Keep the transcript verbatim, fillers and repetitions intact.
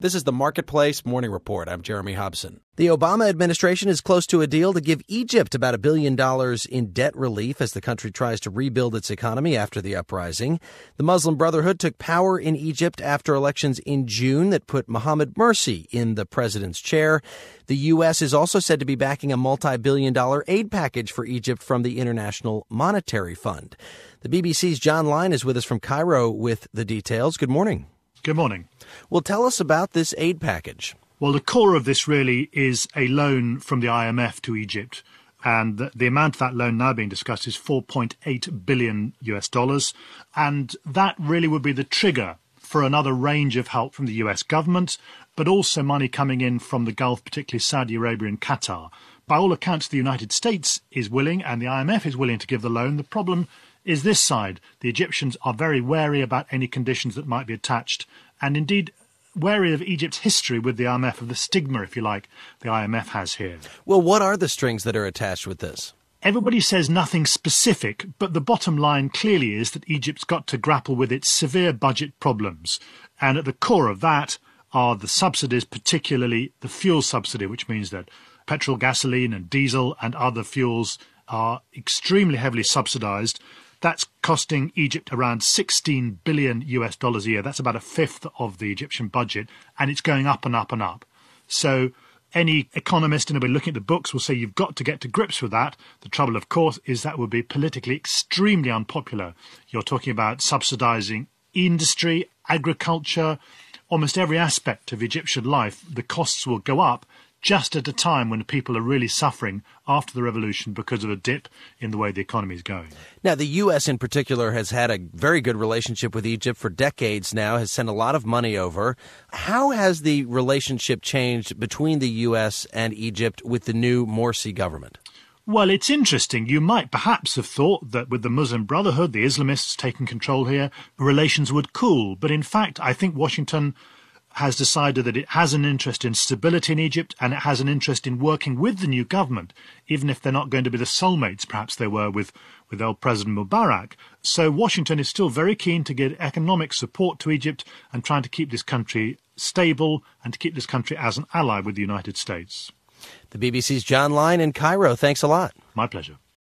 This is the Marketplace Morning Report. I'm Jeremy Hobson. The Obama administration is close to a deal to give Egypt about a billion dollars in debt relief as the country tries to rebuild its economy after the uprising. The Muslim Brotherhood took power in Egypt after elections in June that put Mohamed Morsi in the president's chair. The U S is also said to be backing a multi-billion dollar aid package for Egypt from the International Monetary Fund. The B B C's John Line is with us from Cairo with the details. Good morning. Good morning. Well, tell us about this aid package. Well, the core of this really is a loan from the I M F to Egypt. And the, the amount of that loan now being discussed is four point eight billion U S dollars. And that really would be the trigger for another range of help from the U S government, but also money coming in from the Gulf, particularly Saudi Arabia and Qatar. By all accounts, the United States is willing and the I M F is willing to give the loan. The problem is this side. The Egyptians are very wary about any conditions that might be attached, and indeed wary of Egypt's history with the I M F, of the stigma, if you like, the I M F has here. Well, what are the strings that are attached with this? Everybody says nothing specific, but the bottom line clearly is that Egypt's got to grapple with its severe budget problems. And at the core of that are the subsidies, particularly the fuel subsidy, which means that petrol, gasoline and diesel and other fuels are extremely heavily subsidised. That's costing Egypt around sixteen billion U S dollars a year. That's about a fifth of the Egyptian budget, and it's going up and up and up. So any economist, and anybody looking at the books, will say you've got to get to grips with that. The trouble, of course, is that would be politically extremely unpopular. You're talking about subsidising industry, agriculture, almost every aspect of Egyptian life. The costs will go up just at a time when people are really suffering after the revolution because of a dip in the way the economy is going. Now, the U S in particular has had a very good relationship with Egypt for decades now, has sent a lot of money over. How has the relationship changed between the U S and Egypt with the new Morsi government? Well, it's interesting. You might perhaps have thought that with the Muslim Brotherhood, the Islamists taking control here, relations would cool. But in fact, I think Washington has decided that it has an interest in stability in Egypt, and it has an interest in working with the new government, even if they're not going to be the soulmates perhaps they were with, with old President Mubarak. So Washington is still very keen to give economic support to Egypt and trying to keep this country stable and to keep this country as an ally with the United States. The B B C's John Line in Cairo. Thanks a lot. My pleasure.